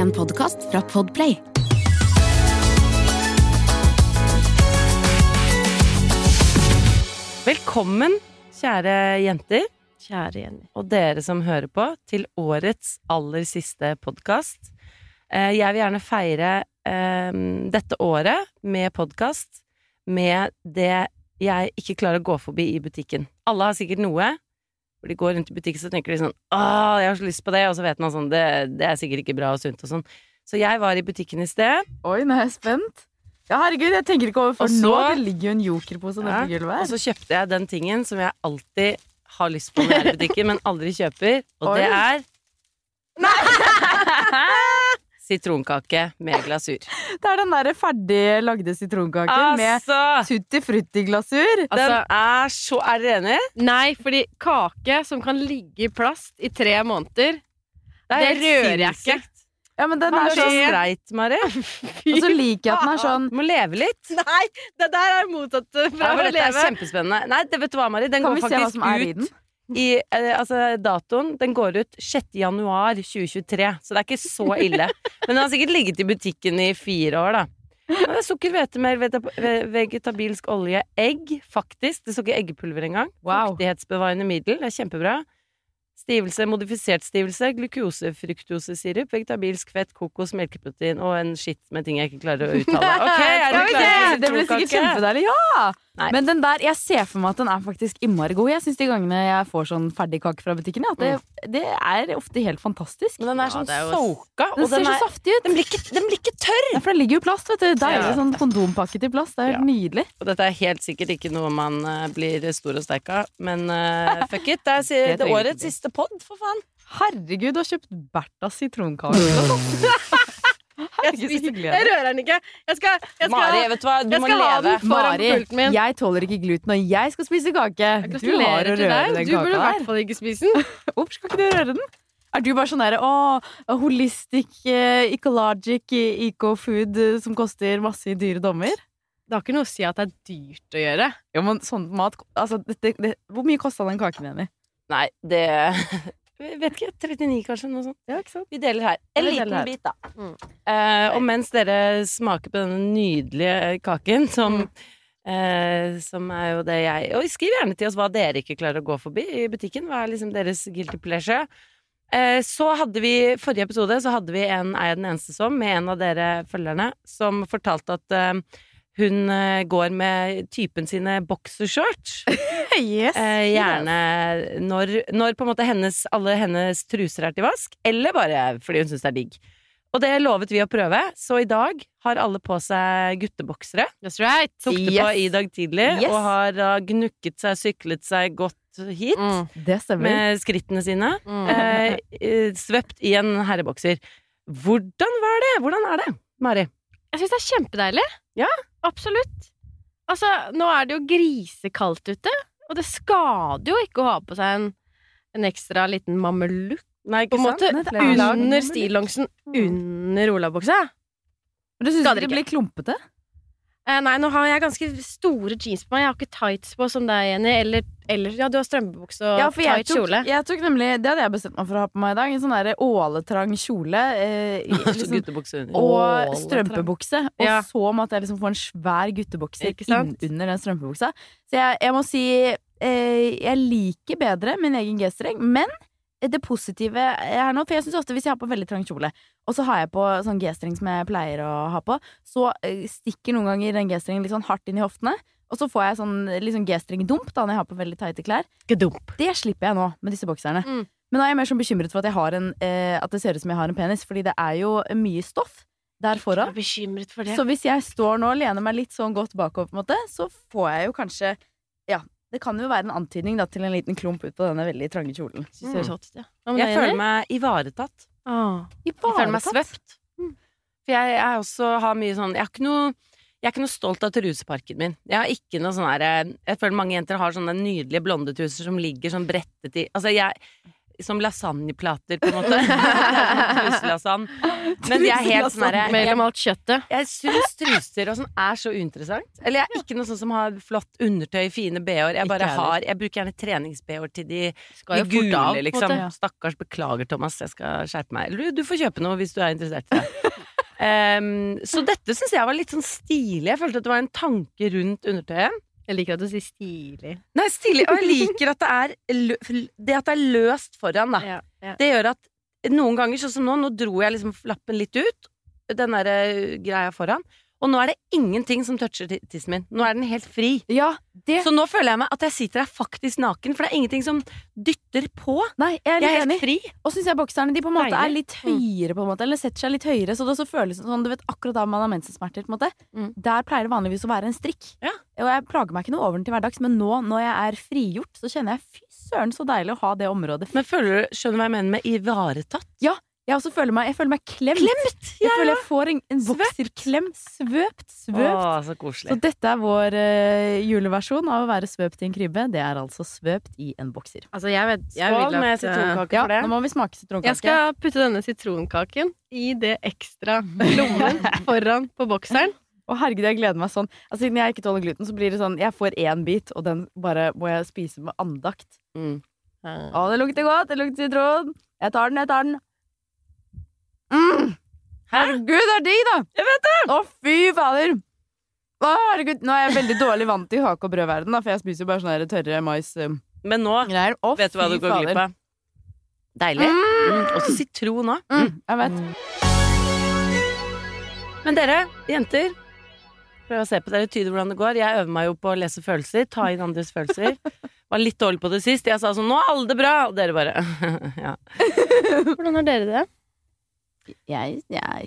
En podcast fra Podplay. Velkommen, kjære jenter. Kjære Jenny. Og dere som hører på, til årets aller siste podcast. Jeg vil gjerne feire dette året med podcast, med det jeg ikke klarer å gå forbi i butikken. Alle har sikkert noe, hvor de går rundt i butikken, så tenker de sånn, jeg har så lyst på det, og så vet man sånn, det er sikkert ikke bra og sunt og sånn. Så jeg var i butikken i sted. Oi, nå er jeg spent. Ja, herregud, jeg tenker ikke over for nå. Det ligger jo en jokerpose nede på gulvet her. Og så kjøpte jeg den tingen som jeg alltid har lyst på når jeg er i butikken, men aldri kjøper, og det er sitronkake med glasur. Det er den der ferdig lagde sitronkaken med tutti frutti glasur. Den er så... Er dere enige? Nei, fordi kake som kan ligge i plast i 3 måneder, det rører jeg ikke. Ja, men den er sånn streit, Mari. Og så liker jeg at den er sånn... Du må leve litt. Nei, det der er motsatt fra å dette leve. Er kjempespennende. Nei, det vet du hva, Mari? Den kan går vi se hva faktisk som er i den? Datoen, den går ut 6. januar 2023, så det er ikke så ille. Men den har sikkert ligget i butikken i 4 år, da. Det er sukker, hvetemel, vegetabilsk olje, egg, faktisk. Det står ikke eggepulver engang. Wow. Fuktighetsbevarende middel, det er kjempebra. Stivelse, modifisert stivelse, glukose, fruktosesirup, vegetabilsk fett, kokos, melkeprotein og en skitt med ting jeg ikke klarer å uttale. Ok, er du klar for det blir sikkert kjempedeilig, ja! Nei. Men den der, jeg ser for meg at den er faktisk innmari god. Jeg synes de gangene jeg får sånn ferdig kake fra butikken, at det er ofte helt fantastisk. Men den er sånn soka, den og ser så saftig ut. Den blir ikke tørr! Ja, for den ligger jo i plast, vet du. Deilig sånn kondompakket i plast, det er helt nydelig. Og dette er helt sikkert ikke noe man blir stor og sterk av, men fuck it, det er årets siste podd, for faen. Herregud, du har kjøpt Bertas sitronkake. Jeg rører den ikke. Mari, vet du hva? Du må leve. Mari, jeg tåler ikke gluten, og jeg skal spise kake. Du har å røre den kaka der. Du burde i hvert fall ikke spise den. Hvorfor skal ikke du røre den? Er du bare sånn der, holistic, ecologic, eco-food som koster masse i dyre dommer? Det har ikke noe å si at det er dyrt å gjøre. Jo, men sånn mat, altså, hvor mye kostet den kaken, Jenny? Nei, det... Jeg vet ikke, 39 kanskje, noe sånt. Ja, ikke sant? Vi deler her. En liten bit, da. Og mens dere smaker på denne nydelige kaken, som er jo det jeg... Og skriv gjerne til oss hva dere ikke klarer å gå forbi i butikken. Hva er liksom deres guilty pleasure? Så hadde vi, forrige episode, så hadde vi Er jeg den eneste som, med en av dere følgerne, som fortalte at hun går med typen sine boxershorts. Yes. Gjerne når på en måte alle hennes truser er til vask, eller bare fordi hun synes det er digg. Og det lovet vi å prøve, så i dag har alle på seg gutteboksere. That's right. Tok det på i dag tidlig, og har gnukket seg, syklet seg godt hit. Det stemmer. Med skrittene sine. Svøpt i en herrebokser. Hvordan var det? Hvordan er det, Mari? Jeg synes det er kjempedeilig. Ja? Absolutt. Altså, nå er det jo grisekaldt ute, og det skader jo ikke å ha på seg en ekstra liten mamelukk. Nei, ikke sant? Under stillongsen, under olabuksa. Men du synes det blir klumpete? Nei, nå har jeg ganske store jeans på meg. Jeg har ikke tights på som deg, Jenny. Eller ja, du har strømpebukse og tight kjole. Jeg tok nemlig, det hadde jeg bestemt meg for å ha på meg i dag. En sånn der åletrang kjole liksom, og strømpebukse. Og så måtte jeg liksom få en svær guttebukse under den strømpebuksa. Så jeg må si jeg liker bedre min egen G-streng, men det positive er nå, for jeg synes ofte hvis jeg har på veldig trang kjole, og så har jeg på sånn G-streng som jeg pleier å ha på, så stikker noen ganger den G-strengen litt sånn hardt inn i hoftene, og så får jeg sånn liksom G-streng-dump da når jeg har på veldig tighte klær. Gedump. Det slipper jeg nå med disse bokserne. Men nå er jeg mer sånn bekymret for at jeg har at det ser ut som jeg har en penis, fordi det er jo mye stoff der foran. Jeg er bekymret for det. Så hvis jeg står nå og lener meg litt sånn godt bakover på en måte, så får jeg jo kanskje, det kan jo være en antydning da, til en liten klump ut på denne veldig trange kjolen. Jeg føler meg ivaretatt. Jeg føler meg svøpt. For jeg også har mye sånn, jeg er ikke noe stolt av truseparken min. Jeg har ikke noe sånn her, jeg føler mange jenter har sånne nydelige blonde truser som ligger sånn brettet i, altså som lasagneplater, på en måte. Truselasagne. Men de er helt sånn her mellom alt kjøttet. Jeg synes truser og sånn er så uinteressant. Eller jeg er ikke noe sånn som har flott undertøy, fine BH-er. Jeg bruker gjerne trenings-BH-er til de gule, liksom. Stakkars, beklager, Thomas, jeg skal skjerpe meg. Eller du får kjøpe noe hvis du er interessert i det. Så dette synes jeg var litt sånn stilig. Jeg følte at det var en tanke rundt undertøyet. Jeg liker at du sier stilig. Nei, stilig. Og jeg liker at det at det er løst foran, da. Ja. Det gjør at noen ganger, sånn som nå dro jeg liksom flappen litt ut, den der greia foran, og nå er det ingenting som toucher tissen min. Nå er den helt fri. Ja, Så nå føler jeg meg at jeg sitter her faktisk naken, for det er ingenting som dytter på. Nei, jeg er helt enig. fri. Og synes jeg bokserne, de på en måte er litt høyere, på en måte, eller setter seg litt høyere, så det også føles sånn, du vet, akkurat da man har mensensmerter, på en måte, der pleier det vanligvis å være en strikk. Ja. Og jeg plager meg ikke noe over den til hverdags, men nå, når jeg er frigjort, så kjenner jeg, fy søren, så deilig å ha det området. Men skjønner du hva jeg mener med ivaretatt? Ja. Jeg også føler meg klemt. Jeg føler jeg får en bokserklem. Svøpt. Så koselig. Så dette er vår juleversjon av å være svøpt i en krybbe. Det er altså svøpt i en bokser. Altså, jeg Skål med sitronkake for det. Nå må vi smake sitronkake. Jeg skal putte denne sitronkaken i det ekstra lommen foran på bokseren. Å herregud, jeg gleder meg sånn. Altså, siden jeg ikke tåler gluten, så blir det sånn, jeg får 1 bit, og den bare må jeg spise med andakt. Å, det lukter godt, det lukter sitron. Jeg tar den. Herregud, det er digg, da! Jeg vet det! Å, fy fader! Å, herregud, nå er jeg veldig dårlig vant til hake- og brødverden, da, for jeg spiser jo bare sånne tørre mais. Men nå vet du hva du går glipp av. Deilig. Også sitron òg. Jeg vet. Men dere, jenter, prøv å se på dere, tyde hvordan det går. Jeg øver meg jo på å lese følelser, ta inn andres følelser. Var litt dårlig på det sist. Jeg sa sånn, nå er alle det bra! Og dere bare, ja. Hvordan har dere det? Jeg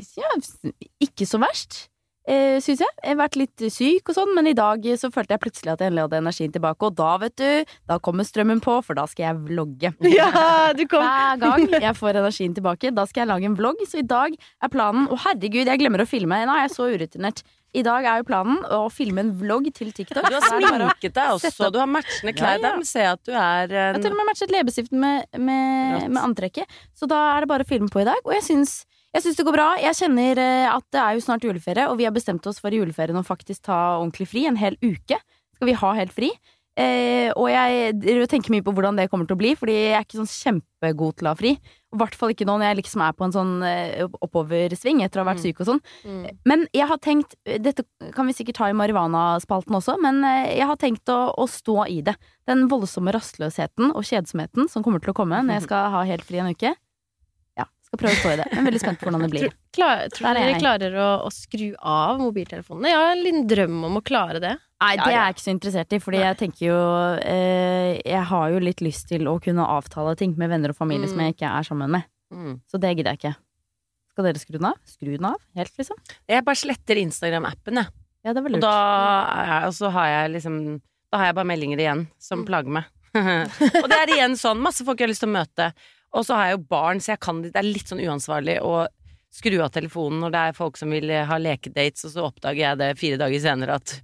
ikke så verst, synes jeg. Jeg har vært litt syk og sånn, men i dag så følte jeg plutselig at jeg endelig hadde energien tilbake, og da, vet du, da kommer strømmen på, for da skal jeg vlogge. Ja, du kom. Hver gang jeg får energien tilbake, da skal jeg lage en vlogg, så i dag er planen, å herregud, jeg glemmer å filme, nei, jeg er så urutinert. I dag er jo planen å filme en vlogg til TikTok. Du har sminket deg også, du har matchende klær der, men se at du er Jeg har til og med matchet leppestiften med antrekket, så da er det bare å filme på i dag, og jeg synes det går bra. Jeg kjenner at det er jo snart juleferie, og vi har bestemt oss for i juleferien å faktisk ta ordentlig fri. En hel uke skal vi ha helt fri. Og jeg tenker mye på hvordan det kommer til å bli, fordi jeg er ikke sånn kjempegod til å ha fri. I hvert fall ikke nå når jeg liksom er på en sånn oppoversving etter å ha vært syk og sånn. Men jeg har tenkt, dette kan vi sikkert ta i marihuana-spalten også, men jeg har tenkt å stå i det. Den voldsomme rastløsheten og kjedsomheten som kommer til å komme når jeg skal ha helt fri en uke. Prøve å stå i det. Jeg er veldig spent på hvordan det blir. Tror dere klarer å skru av mobiltelefonene? Jeg har en liten drøm om å klare det. Nei, det er jeg ikke så interessert i, fordi jeg tenker jo jeg har jo litt lyst til å kunne avtale ting med venner og familie som jeg ikke er sammen med. Så det gidder jeg ikke. Skal dere skru den av? Skru den av, helt liksom? Jeg bare sletter Instagram-appen, jeg. Ja, det var lurt. Og så har jeg liksom da har jeg bare meldinger igjen som plager meg. Og det er igjen sånn, masse folk jeg har lyst til å møte. Og så har jeg jo barn, så det er litt sånn uansvarlig å skru av telefonen når det er folk som vil ha lekedates, og så oppdager jeg det 4 dager senere at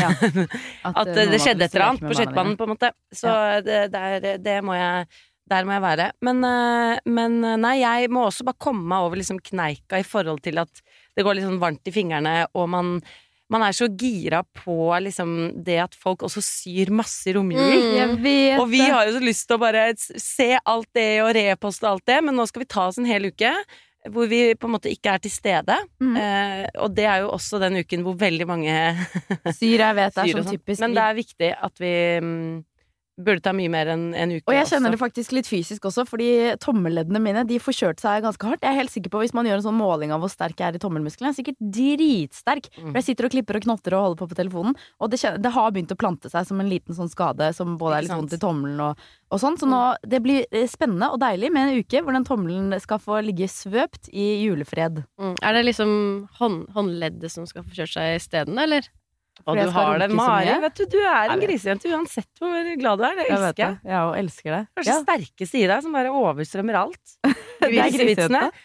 det skjedde et eller annet på skøytebanen, på en måte. Så der må jeg være. Men nei, jeg må også bare komme meg over liksom kneika i forhold til at det går litt sånn varmt i fingrene, og man er så gira på liksom det at folk også syr masse i romjulen. Og vi har jo så lyst til å bare se alt det og reposte alt det, men nå skal vi ta oss en hel uke hvor vi på en måte ikke er til stede. Og det er jo også den uken hvor veldig mange syr, jeg vet, det er sånn typisk. Men det er viktig at vi burde ta mye mer enn en uke. Og jeg kjenner det faktisk litt fysisk også, fordi tommelleddene mine, de får kjørt seg ganske hardt. Jeg er helt sikker på, hvis man gjør en sånn måling av hvor sterk jeg er i tommelmusklene, jeg er sikkert dritsterk. For jeg sitter og klipper og knotter og holder på telefonen, og det har begynt å plante seg som en liten sånn skade, som både er litt vondt i tommelen og sånn. Så nå, det blir spennende og deilig med en uke hvor den tommelen skal få ligge svøpt i julefred. Er det liksom håndleddet som skal få kjørt seg i stedene, eller? Og du har den, Mari, vet du er en grisejente uansett hvor glad du er. Det elsker jeg. Ja, og elsker det. Kanskje sterkeste i deg som bare overstrømmer alt. Det er grisejente.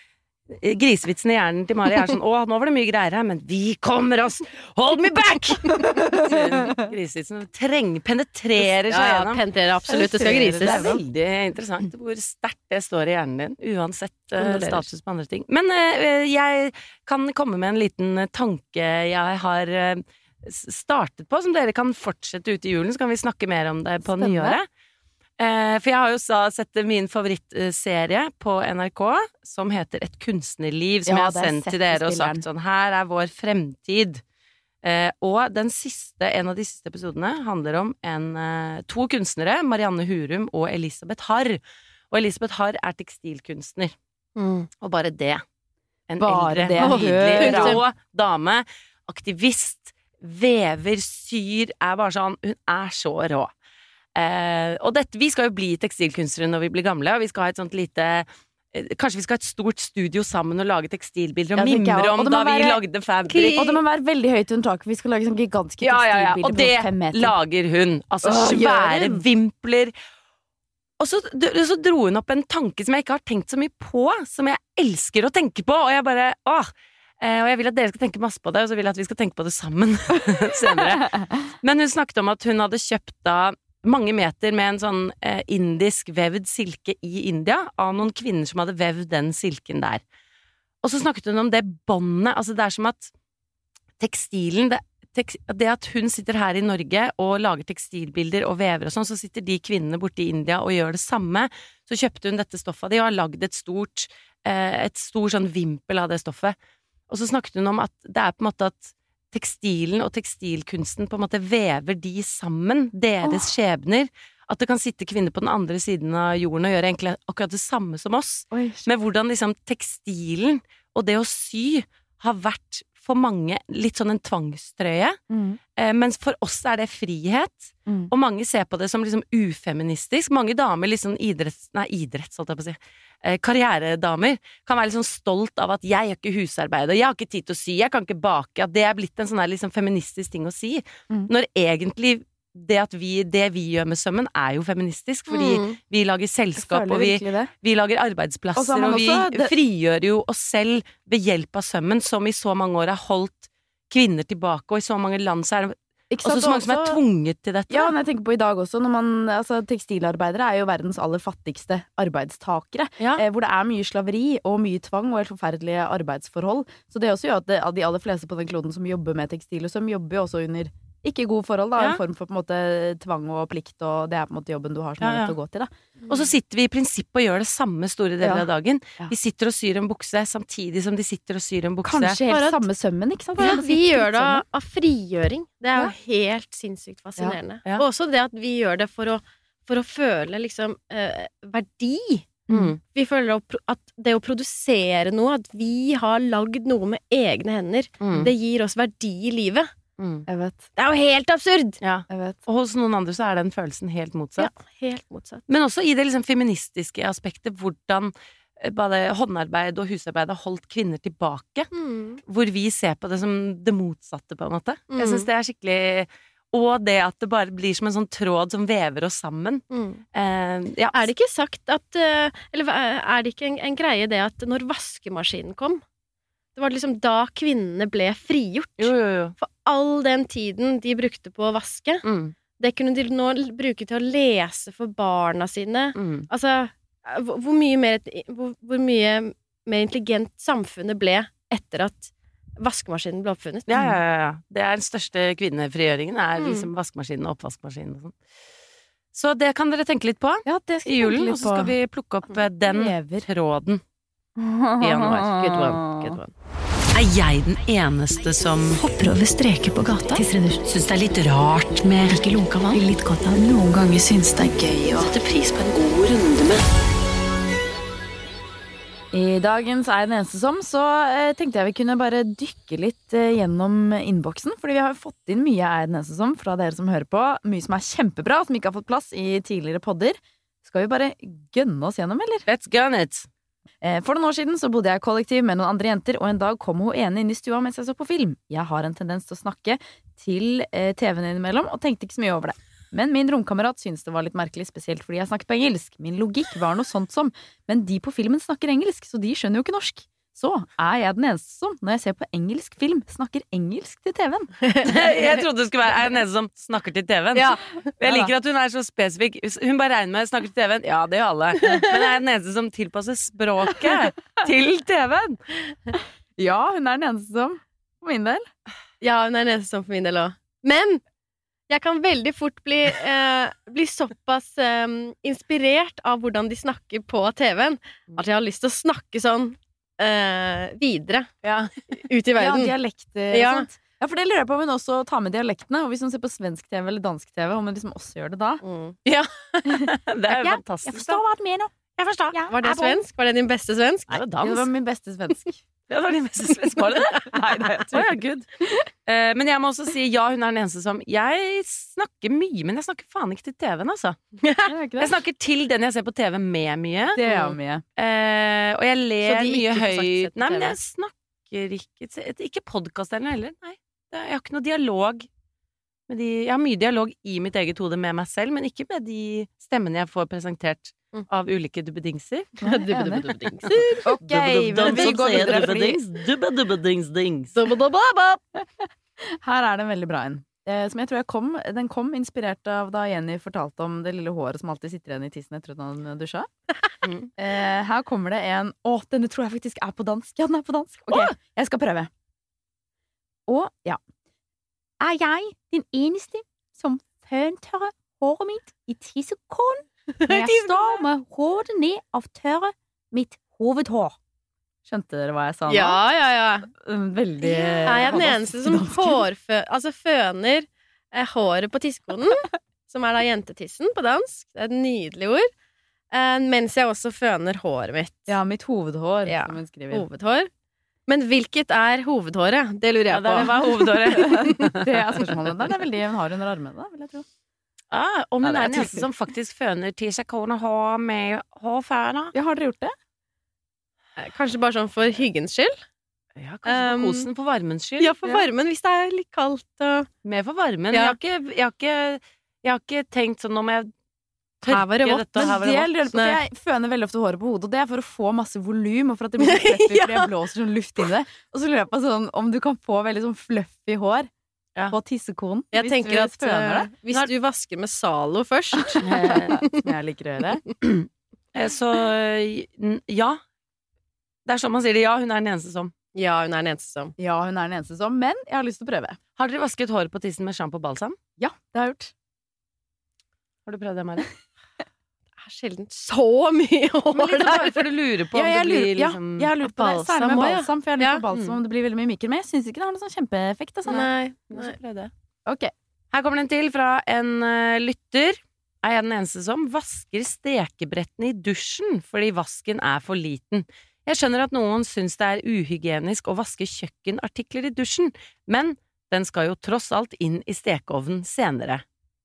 grisevitsen i hjernen til Mari sånn, nå var det mye greier her, men vi kommer oss! Hold me back! Grisevitsen penetrerer seg gjennom. Ja, penetrerer absolutt, det skal grises. Det veldig interessant hvor sterkt det står i hjernen din, uansett status på andre ting. Men jeg kan komme med en liten tanke jeg har startet på, som dere kan fortsette ut i julen, så kan vi snakke mer om det på nyåret. For jeg har jo sett min favorittserie på NRK som heter Et kunstnerliv, som jeg har sendt til dere og sagt sånn, her vår fremtid. Og en av de siste episodene handler om to kunstnere, Marianne Hurum og Elisabeth Harr. Og Elisabeth Harr tekstilkunstner. Og bare det. En eldre, nydelig, rå dame, aktivist, vever, syr, bare sånn, hun så rå. Og vi skal jo bli tekstilkunstnere når vi blir gamle, og vi skal ha et sånt lite kanskje vi skal ha et stort studio sammen og lage tekstilbilder og mimre om da vi lagde fabric. Og det må være veldig høyt under taket. Vi skal lage sånn gigantiske tekstilbilder på 5 meter. Og det lager hun. Altså svære vimpler. Og så dro hun opp en tanke som jeg ikke har tenkt så mye på, som jeg elsker å tenke på, og jeg bare, og jeg vil at dere skal tenke masse på det, og så vil jeg at vi skal tenke på det sammen senere. Men hun snakket om at hun hadde kjøpt da mange meter med en sånn indisk vevd silke i India av noen kvinner som hadde vevd den silken der. Og så snakket hun om det båndet, altså det som at tekstilen, det at hun sitter her i Norge og lager tekstilbilder og vever og sånn, så sitter de kvinnene borte i India og gjør det samme. Så kjøpte hun dette stoffet, de har lagd et stor sånn vimpel av det stoffet. Og så snakket hun om at det på en måte at tekstilen og tekstilkunsten på en måte vever de sammen, deres skjebner, at det kan sitte kvinner på den andre siden av jorden og gjøre egentlig akkurat det samme som oss, med hvordan liksom tekstilen og det å sy har vært for mange litt sånn en tvangstrøye, mens for oss det frihet, og mange ser på det som liksom ufeministisk. Mange damer, liksom idretts, holdt jeg på å si, karrieredamer, kan være liksom stolt av at jeg gjør ikke husarbeid, og jeg har ikke tid til å sy, jeg kan ikke bake, at det blitt en sånn her liksom feministisk ting å si, når egentlig det vi gjør med sømmen jo feministisk, fordi vi lager selskap, og vi lager arbeidsplasser, og vi frigjør jo oss selv ved hjelp av sømmen, som i så mange år har holdt kvinner tilbake, og i så mange land så det også så mange som tvunget til dette. Ja, men jeg tenker på i dag også, tekstilarbeidere jo verdens aller fattigste arbeidstakere, hvor det mye slaveri og mye tvang og helt forferdelige arbeidsforhold, så det også gjør at de aller fleste på den kloden som jobber med tekstil, og som jobber jo også under ikke gode forhold, en form for på en måte tvang og plikt, og det på en måte jobben du har som nødt til å gå til, da. Og så sitter vi i prinsipp og gjør det samme store deler av dagen. Vi sitter og syr en bukse samtidig som de sitter og syr en bukse. Kanskje helt samme sømmen, ikke sant? Vi gjør det av frigjøring. Det jo helt sinnssykt fascinerende. Og også det at vi gjør det for å føle liksom verdi. Vi føler at det å produsere noe, at vi har lagd noe med egne hender, det gir oss verdi i livet. Jeg vet. Det jo helt absurd! Jeg vet. Og hos noen andre så den følelsen helt motsatt. Ja, helt motsatt. Men også i det liksom feministiske aspektet, hvordan både håndarbeid og husarbeid har holdt kvinner tilbake, hvor vi ser på det som det motsatte, på en måte. Jeg synes det skikkelig. Og det at det bare blir som en sånn tråd som vever oss sammen. Det ikke sagt at Eller det ikke en greie det at når vaskemaskinen kom, det var liksom da kvinnene ble frigjort. Jo. For all den tiden de brukte på å vaske, det kunne de nå bruke til å lese for barna sine. Altså, hvor mye mer intelligent samfunnet ble etter at vaskemaskinen ble oppfunnet. Ja. Det den største kvinnefrigjøringen, liksom vaskemaskinen og oppvaskmaskinen og sånn. Så det kan dere tenke litt på i julen, og så skal vi plukke opp den tråden i januar. Good one. Jeg den eneste som hopper over streker på gata? Syns det litt rart med ikke lunka vann? Litt godt av noen ganger syns det gøy å sette pris på en god runde med. I dagens den eneste som, så tenkte jeg vi kunne bare dykke litt gjennom innboksen, fordi vi har fått inn mye den eneste som fra dere som hører på, mye som kjempebra, som ikke har fått plass i tidligere podder. Skal vi bare gønne oss gjennom, eller? Let's gun it! For noen år siden så bodde jeg i kollektiv med noen andre jenter, og en dag kom hun ene inn i stua mens jeg så på film. Jeg har en tendens til å snakke til TV-en innimellom, og tenkte ikke så mye over det. Men min romkamerat syntes det var litt merkelig, spesielt fordi jeg snakket på engelsk. Min logikk var noe sånt som, men de på filmen snakker engelsk, så de skjønner jo ikke norsk. så jeg den eneste som, når jeg ser på engelsk film, snakker engelsk til TV-en. Jeg trodde det skulle være jeg den eneste som snakker til TV-en. Ja. Jeg liker at hun så spesifikk. Hun bare regner med snakker til TV-en. Ja, det gjør alle. Men jeg den eneste som tilpasser språket til TV-en. Ja, hun den eneste som, for min del. Ja, hun den eneste som for min del også. Men jeg kan veldig fort bli såpass inspirert av hvordan de snakker på TV-en, at jeg har lyst til å snakke sånn videre ut i verden. Ja, dialekter og sånt. Ja, for det lurer jeg på om hun også tar med dialektene. Og hvis hun ser på svensk TV eller dansk TV, om hun liksom også gjør det da. Ja, det fantastisk. Jeg forstår hva du mener. Jeg forstår. Ja, var det svensk? Var det din beste svensk? Nei, det var min beste svensk. Det var din beste svensk, var det det? Nei, Gud. Men jeg må også si, ja, hun den eneste som jeg snakker mye, men jeg snakker faen ikke til TV-en, altså. Jeg snakker til den jeg ser på TV med mye. Det mye. Og jeg ler mye høyt. Nei, men jeg snakker ikke podcasterne heller, nei. Jeg har ikke noe dialog med de. Jeg har mye dialog i mitt eget hode med meg selv, men ikke med de stemmene jeg får presentert av ulike dubbedingser. Ok, men vi går videre Dubbedingsdings. Her det en veldig bra en, som jeg tror den kom inspirert av da Jenny fortalte om det lille håret som alltid sitter igjen i tissen etter at han dusja. Her kommer det en, denne tror jeg faktisk på dansk. Ja, den på dansk. Ok, jeg skal prøve. Og ja, jeg den eneste som føntørrer håret mitt i tissekålen når jeg står med hodet ned av tørre mitt hovedhår? Skjønte dere hva jeg sa nå? Ja. Veldig jeg den eneste som føner håret på tissekonen, som da jentetissen på dansk. Det et nydelig ord. Mens jeg også føner håret mitt. Ja, mitt hovedhår, som hun skriver. Hovedhår. Men hvilket hovedhåret? Det lurer jeg på. Det var hovedhåret. Det spørsmålet. Det veldig hun har under armene, da, vil jeg tro. Om hun den eneste som faktisk føner til seg kone hår med hårføner. Ja, har dere gjort det? Kanskje bare sånn for hyggens skyld? Ja, kanskje for kosen, for varmens skyld. Ja, for varmen, hvis det litt kaldt og... Mer for varmen. Ja. Jeg har ikke tenkt sånn om jeg her var det vått. Men det lurer på, for jeg føner veldig ofte håret på hodet, og det for å få masse volum, og for at det blir så fluffy, fordi jeg blåser sånn luft inn det. Og så lurer jeg på sånn, om du kan få veldig sånn fluffy hår på tissekonen. Jeg tenker at hvis du vasker med Zalo først, som jeg liker å gjøre, så ja. Det sånn man sier det. Ja, hun den eneste som. Ja, hun den eneste som. Ja, hun den eneste som, men jeg har lyst til å prøve. Har dere vasket håret på tissen med shampoo og balsam? Ja, det har jeg gjort. Har du prøvd det, Mari? Det sjelden så mye hår der. Bare for du lurer på om det blir liksom... Ja, jeg har lurt på det. Særlig med balsam, for jeg har lurt på balsam om det blir veldig mye mykere. Men jeg synes ikke det har noen sånn kjempeeffekt. Altså. Nei. Okay. Her kommer den til fra en lytter. Jeg den eneste som vasker stekebrettene i dusjen fordi vasken for liten. Jeg skjønner at noen synes det uhygienisk å vaske kjøkkenartikler i dusjen, men den skal jo tross alt inn i stekeovnen senere.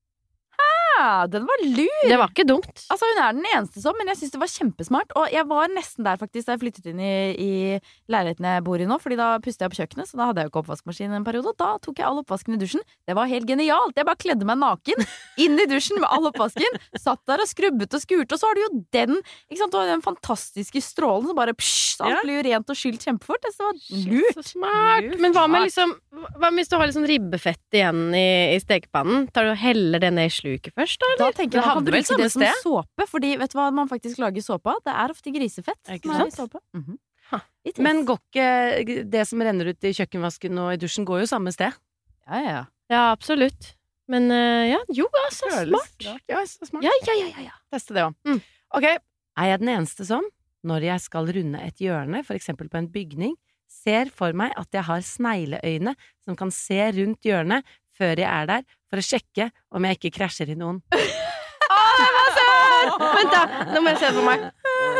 Ja, den var lur. Det var ikke dumt. Altså, hun den eneste som, men jeg synes det var kjempesmart. Og jeg var nesten der faktisk da jeg flyttet inn i leiligheten jeg bor i nå, fordi da pustet jeg på kjøkkenet, så da hadde jeg jo ikke oppvaskmaskin en periode. Da tok jeg all oppvasken i dusjen. Det var helt genialt. Jeg bare kledde meg naken inn i dusjen med all oppvasken. Satt der og skrubbet og skurte, og så har du jo den, ikke sant, du har den fantastiske strålen som bare så alt blir jo rent og skylt kjempefort. Det var lurt. Så smart. Men hva med liksom, hva hvis du har litt sånn ribbefett igjen i stekepannen? Tar du heller det ned i sluket først? Da tenker jeg man kan bruke det som såpe, fordi vet du hva man faktisk lager såpe av? Det ofte grisefett. Ikke sant? Men går ikke det som renner ut i kjøkkenvasken og i dusjen, går jo samme sted? Ja, absolutt. Men så smart. Ja, så smart. Ja. Teste det også. Ok, jeg den eneste som, når jeg skal runde et hjørne, for eksempel på en bygning, ser for meg at jeg har snegleøyne som kan se rundt hjørnet før jeg der, for å sjekke om jeg ikke krasjer i noen. Det var søt! Vent da, nå må jeg se det for meg.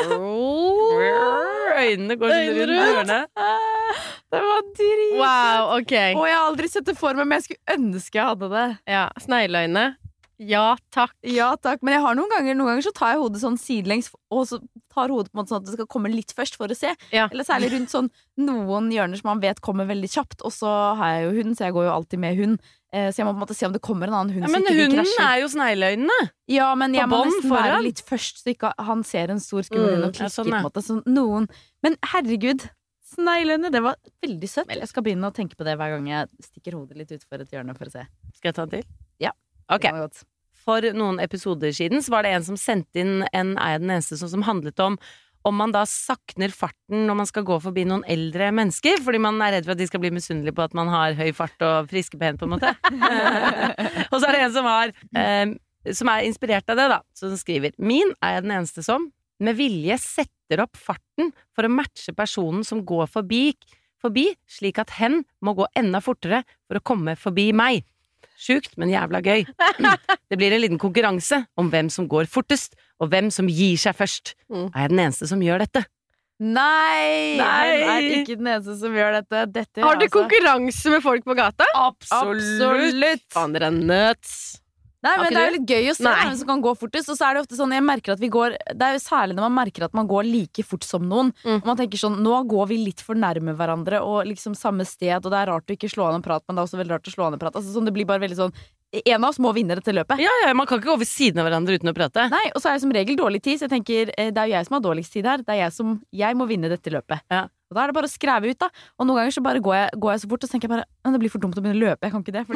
Øynene går sånn rundt hjørnet. Det var drit. Wow, ok. Og jeg har aldri sett det for meg, men jeg skulle ønske jeg hadde det. Ja, snegleøyne. Ja, takk. Ja, takk. Men jeg har noen ganger så tar jeg hodet sånn sidelengs, og så tar hodet på en måte sånn at det skal komme litt først for å se. Ja. Eller særlig rundt sånn noen hjørner som man vet kommer veldig kjapt, og så har jeg jo hund, så jeg går jo alltid med hund. Så jeg må på en måte se om det kommer en annen hund. Ja, men hunden jo snegleøynene. Ja, men jeg må nesten være litt først, så ikke han ser en stor skummel hund og klikker på en måte. Så noen... Men herregud, sneglene. Det var veldig søtt. Jeg skal begynne å tenke på det hver gang jeg stikker hodet litt ut for et hjørne for å se. Skal jeg ta den til? Ja. Ok. For noen episoder siden så var det en som sendte inn en Er jeg den eneste som handlet om man da sakner farten når man skal gå forbi noen eldre mennesker, fordi man er redd for at de skal bli misunnelige på at man har høy fart og friske ben, på en måte. Og så er det en som er inspirert av det, da, som skriver: Min er jeg den eneste som med vilje setter opp farten for å matche personen som går forbi, slik at hen må gå enda fortere for å komme forbi meg. Sjukt, men jævla gøy. Det blir en liten konkurranse om hvem som går fortest, og hvem som gir seg først. Er jeg den eneste som gjør dette? Nei! Jeg er ikke den eneste som gjør dette. Har du konkurranse med folk på gata? Absolutt. Faen, dere er nuts. Nei, men det er jo litt gøy å se hvem som kan gå fortest. Og så er det ofte sånn, jeg merker at vi går. Det er jo særlig når man merker at man går like fort som noen. Og man tenker sånn, nå går vi litt for nærme hverandre og liksom samme sted, og det er rart å ikke slå an en prat, men det er også veldig rart å slå an en prat. Altså sånn, det blir bare veldig sånn, en av oss må vinne dette løpet. Ja, man kan ikke gå ved siden av hverandre uten å prate. Nei, og så er det som regel dårlig tid, så jeg tenker, det er jo jeg som har dårligst tid her. Det er jeg må vinne dette løpet. Ja. Og da er det bare å skreve ut, da. Og noen ganger så bare går jeg så fort, og så tenker jeg bare, det blir for dumt å begynne å løpe, jeg kan ikke det.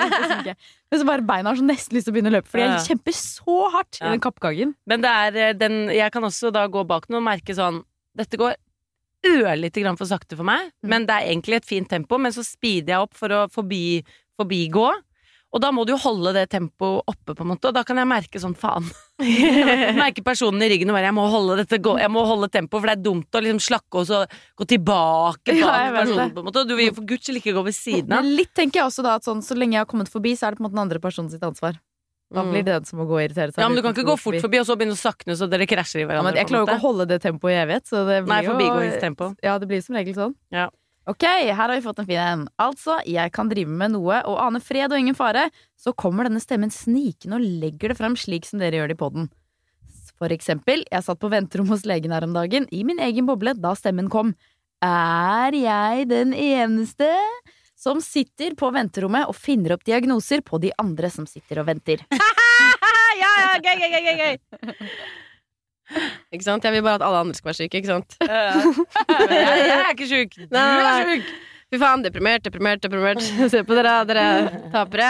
Men så bare beina har så nesten lyst til å begynne å løpe, fordi jeg kjemper så hardt i den kappgangen. Men det er jeg kan også da gå bak noe og merke sånn, dette går ørlite grann for sakte for meg, men det er egentlig et fint tempo, men så speeder jeg opp for å forbigå. Og da må du jo holde det tempoet oppe, på en måte, og da kan jeg merke sånn, faen. Merke personen i ryggen og bare, jeg må holde tempoet, for det er dumt å liksom slakke og så gå tilbake bak personen, på en måte. Du vil jo for guds skyld ikke gå ved siden av. Men litt tenker jeg også da, at sånn, så lenge jeg har kommet forbi, så er det på en måte den andre personen sitt ansvar. Da blir det den som må gå og irritere seg. Ja, men du kan ikke gå fort forbi og så begynne å sakne så dere krasjer i hverandre. Ja, men jeg klarer jo ikke å holde det tempoet i evighet, så det blir forbigåingstempo. Ja, det blir som regel sånn. Ja. Ok, her har vi fått en fin en. Altså, jeg kan drive med noe og ane fred og ingen fare, så kommer denne stemmen snikende og legger det frem slik som dere gjør det i podden. For eksempel, jeg satt på venterom hos legen her om dagen, i min egen boble, da stemmen kom. Er jeg den eneste som sitter på venterommet og finner opp diagnoser på de andre som sitter og venter? Ja, gøy. Ikke sant? Jeg vil bare at alle andre skal være syke, ikke sant? Jeg er ikke syk. Du er syk. Fy faen, deprimert. Se på dere tapere.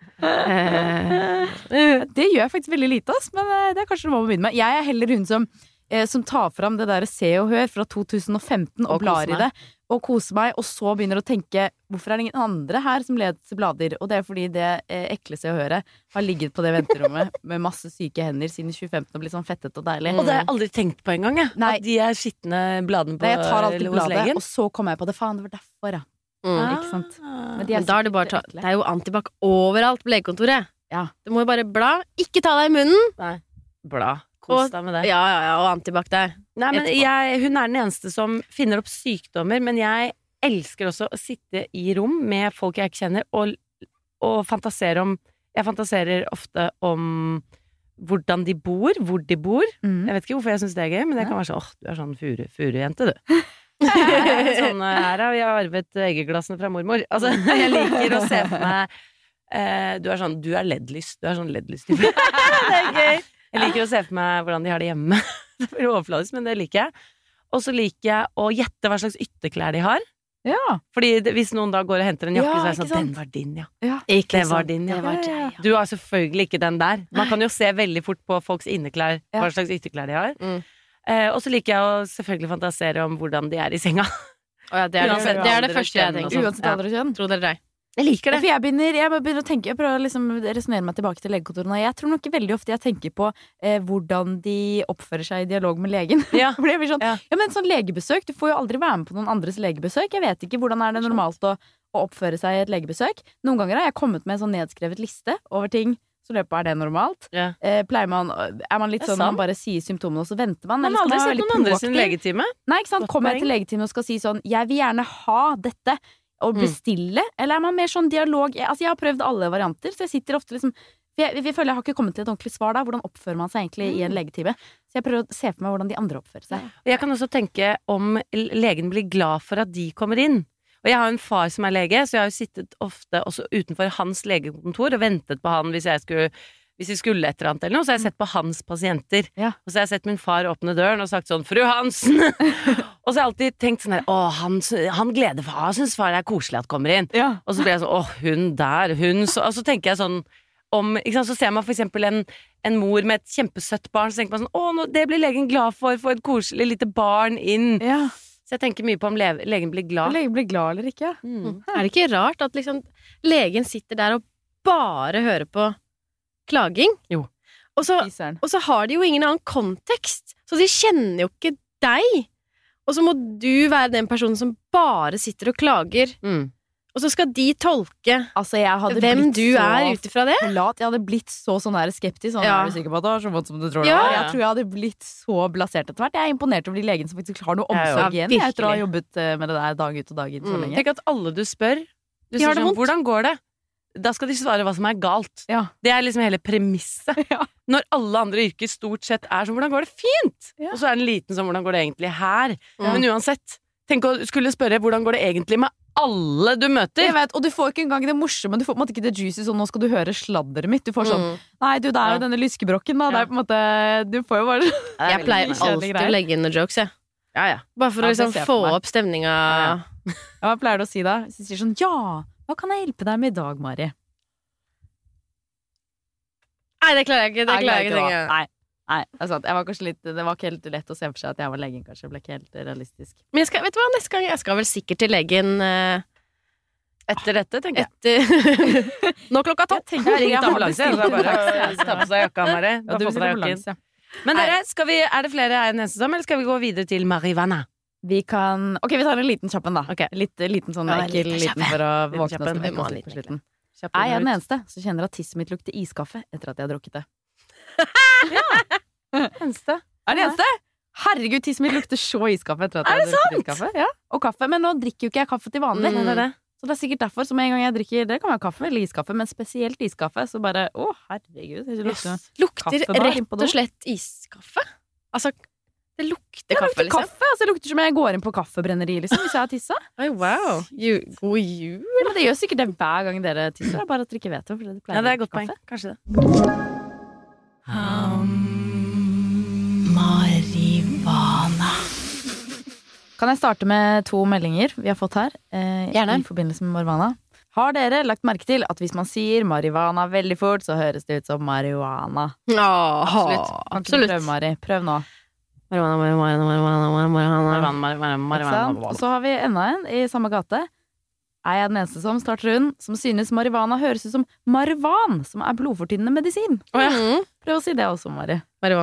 Det gjør jeg faktisk veldig lite, ass, men det er kanskje noe man må begynne med. Jeg er heller hun som tar fram det der Se og Hør fra 2015 og blar i det og koser meg, og så begynner å tenke, hvorfor er det ingen andre her som leser blader? Og det er fordi det ekle Se og Høre har ligget på det venterommet med masse syke hender siden 2015 og blitt sånn fettet og deilig. Og det har jeg aldri tenkt på engang, jeg. At de er skittende bladene på jeg tar alltid bladet, legen. og så kommer jeg på det. Faen, det var derfor, ja. Ikke sant? Men da er det bare det er jo antibac overalt på legekontoret. Ja. Du må jo bare bla. Ikke ta deg i munnen. Nei. Bla. Kos deg med det. Ja, og antibac deg. Nei, men hun er den eneste som finner opp sykdommer, men jeg elsker også å sitte i rom med folk jeg ikke kjenner, og fantasere om. Jeg fantaserer ofte om hvordan de bor, hvor de bor. Jeg vet ikke hvorfor jeg synes det er gøy, men det kan være sånn, du er sånn furujente, du. Sånn her har vi arvet eggeglassene fra mormor. Altså, jeg liker å se for meg du er leddlyst. Du er sånn leddlyst. Det er gøy. Jeg liker å se for meg hvordan de har det hjemme. Det er overfladisk, men det liker jeg. Og så liker jeg å gjette hva slags ytterklær de har. Ja. Fordi hvis noen da går og henter en jakke, så er det sånn, den var din, ja. Ikke det var din, ja. Du har selvfølgelig ikke den der. Man kan jo se veldig fort på folks inneklær, hva slags ytterklær de har. Og så liker jeg å selvfølgelig fantasere om hvordan de er i senga. Det er det første jeg tenker. Uansett aldri kjønn. Tro det eller ei. Jeg liker det. For jeg begynner å tenke, jeg prøver å liksom resonere meg tilbake til legekontorene. Jeg tror nok veldig ofte jeg tenker på hvordan de oppfører seg i dialog med legen. Ja. For det blir sånn, men sånn legebesøk, du får jo aldri være med på noen andres legebesøk. Jeg vet ikke hvordan er det normalt å oppføre seg i et legebesøk. Noen ganger har jeg kommet med en sånn nedskrevet liste over ting. Så løpet er det normalt. Ja. Er man litt sånn, man bare sier symptomene, og så venter man? Man har aldri sett noen andre sin legetime. Nei, ikke sant? Kommer jeg til legetimen og skal si sånn, jeg vil gjerne ha dette, og bestille, eller er man mer sånn dialog? Altså, jeg har prøvd alle varianter, så jeg sitter ofte liksom, vi føler jeg har ikke kommet til et ordentlig svar da, hvordan oppfører man seg egentlig i en legetime? Så jeg prøver å se for meg hvordan de andre oppfører seg. Og jeg kan også tenke om legen blir glad for at de kommer inn. Og jeg har en far som er lege, så jeg har jo sittet ofte også utenfor hans legekontor og ventet på han hvis jeg skulle hvis vi skulle et eller annet eller noe, så har jeg sett på hans pasienter. Ja. Og så har jeg sett min far åpne døren og sagt sånn, Fru Hansen! Og så har jeg alltid tenkt sånn her, han gleder far, synes far er koselig at kommer inn. Ja. Og så blir jeg sånn, hun der, hun, og så tenker jeg sånn, ikke sant, så ser man for eksempel en mor med et kjempesøtt barn, så tenker man sånn, det blir legen glad for et koselig lite barn inn. Ja. Så jeg tenker mye på om legen blir glad. Legen blir glad eller ikke. Er det ikke rart at liksom legen sitter der og bare hører på klaging? Jo. Og så har de jo ingen annen kontekst, så de kjenner jo ikke deg. Og så må du være den personen som bare sitter og klager. Og så skal de tolke hvem du er utifra det. Jeg hadde blitt sånn der skeptisk. Sånn, er du sikker på at det var så vondt som du tror det var? Jeg tror jeg hadde blitt så blasert etter hvert. Jeg er imponert over de legene som faktisk har noe omsorg igjen. Jeg tror jeg har jobbet med det der dag ut og dag inn så lenge. Tenk at alle du spør, du sier sånn, hvordan går det? Da skal de svare hva som er galt. Ja. Det er liksom hele premisset. Ja. Når alle andre yrker stort sett er sånn, hvordan går det fint? Ja. Og så er den liten sånn, hvordan går det egentlig her? Men uansett, tenk å skulle spørre, hvordan går det egentlig med alle du møter? Jeg vet, og du får ikke engang det morsomme. Du får på en måte ikke det juicy sånn, nå skal du høre sladderet mitt. Du får sånn, nei du, det er jo denne lyskebrokken da. Det er på en måte, du får jo bare Jeg pleier alltid å legge inn noen jokes, jeg. Ja. Bare for å liksom få opp stemninga. Hva pleier du å si da? Hvis du sier sånn, hva kan jeg hjelpe deg med i dag, Mari? Nei, det klarer jeg ikke. Nei, det er sant. Det var ikke helt lett å se for seg at jeg var legen, kanskje. Det ble ikke helt realistisk. Men vet du hva, neste gang jeg skal vel sikkert til legen etter dette, tenker jeg. Nå klokka 12. Jeg har ringt ambulanse, så bare ta på seg jakka, Mari. Men dere, er det flere enn eneste som, eller skal vi gå videre til marihuana? Vi tar en liten kjappen da. Liten sånn ekkel, liten for å våkne oss litt på slutten. Jeg er den eneste som kjenner at tisset mitt lukter iskaffe etter at jeg har drukket det. Eneste. Er det eneste? Herregud, tisset mitt lukter så iskaffe etter at jeg har drukket iskaffe. Ja, og kaffe, men nå drikker jo ikke jeg kaffe til vanlig. Så det er sikkert derfor, så med en gang jeg drikker, det kan være kaffe eller iskaffe, men spesielt iskaffe, så bare, herregud. Lukter rett og slett iskaffe? Altså, det lukter kaffe, liksom. Det lukter som jeg går inn på kaffebrenneri, liksom, hvis jeg har tissa. Oi, wow. God jul. Ja, men det gjør sikkert det hver gang dere tisser, bare at dere ikke vet det. Ja, det er godt poeng. Kanskje det. Marihuana. Kan jeg starte med 2 meldinger vi har fått her? Gjerne. I forbindelse med marihuana. Har dere lagt merke til at hvis man sier marihuana veldig fort, så høres det ut som marihuana? Absolutt. Prøv, Mari. Prøv nå. Marihuana. Så har vi enda en i samme gate. Er jeg den eneste som starter hun som synes marihuana høres ut som marihuan, som er blodfortynnende medisin? Prøv å si det også, Mari.